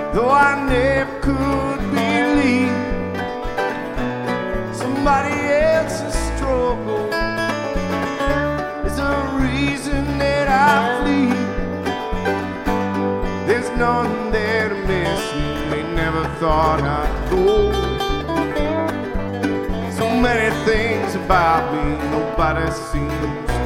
though I never could believe somebody else's struggle is the reason that I flee. There's none there to miss me, they never thought I'd go. So many things about me nobody seems